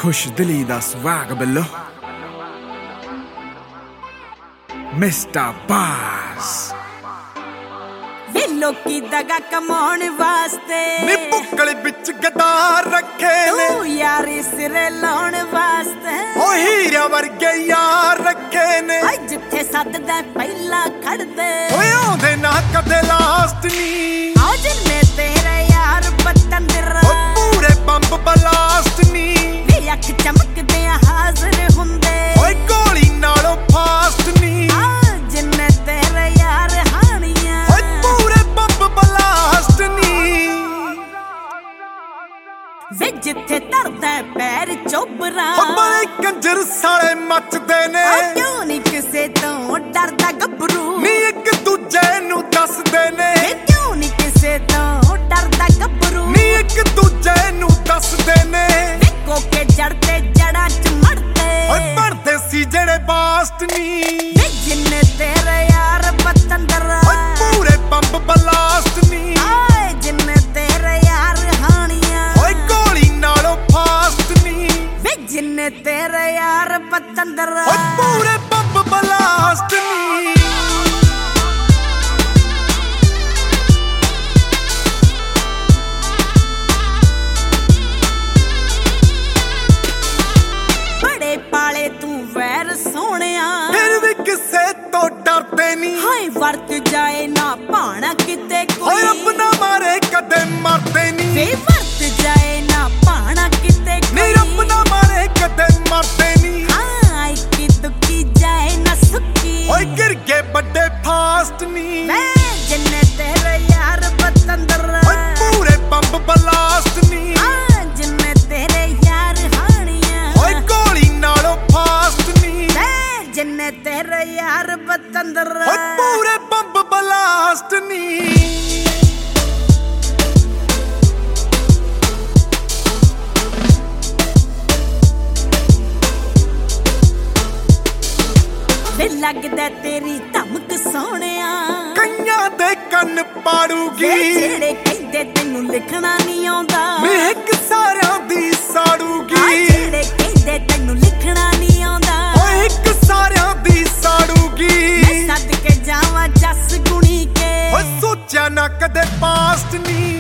खुश दिली दा swag below Mr. Bass वे लोकी दगा कमाउण वास्ते नी बुक्कल विच गदार रखे ने तू यारी सिरे लाउण वास्ते ओ हीरा वर्गे यार रखे ने आई जिथे सददा पहला खड़दे ओए आउंदे ना कदे लास्ट नी आओ जिन्ने तेरे यार पतंदर ओ पूरे बंब ब्लास्ट नी वे अख चमकदे हाजिर हुंदे ओए गोली नालों फास्ट नी जिन्ने तेरे यार हानियां ओए पूरे बंब ब्लास्ट नी वे जिथे धरदा पैर चोबरा ओ बड़े कंजर साले मचदे ने क्यों नहीं किसे तो डरदा गबरू नी एक दूजे नू दसदे ने क्यों नहीं किसे तो डरदा गबरू नी एक दूजे नू दसदे ने कोके जड़ते जड़ा च मरते ओए पढ़दे सी जेड़े बास्ट नी जिन्ने तेरे यार पतंदर ओए पूरे बंब ब्लास्ट नी जिन्ने तेरे यार हानियां ओए गोली नालों फास्ट नी वे जिन्ने तेरे यार पतंदर ओए पूरे बंब ब्लास्ट नी बड़े पाले तू वैर सोहणिया फिर भी किसे तो डरते नी हाय वर्त जाए ना भाणा किते कोई ओए अपना मारे कदे मरते नी वे वर्त जाए ना भाणा किते नी कोई अपना मारे कदे मरते नी हाँ इक्की दुक्की जाए ना सुक्की ओए गिर के बड़े फास्ट नी मैं जिन्ने तेरे यार पतंदर ओए पूरे बंब ब्लास्ट नी जिन्ने तेरे यार हानियां ओए गोली नालों फास्ट नी मैं जिन्ने तेरे यार पतंदर ओए पूरे बंब ब्लास्ट नी वे लगदा तेरी धमक सोहणिया कईयां दे कन्न पाड़ूगी जेड़े कहंदे तैनू लिखना नहीं आउंदा महक सारियां दी साड़ूगी जेड़े कहंदे तैनू लिखना नहीं आउंदा ओए एक सारियां दी साड़ूगी सद के जावां जस गुणी के ओए सोचा ना कदे पास्ट नी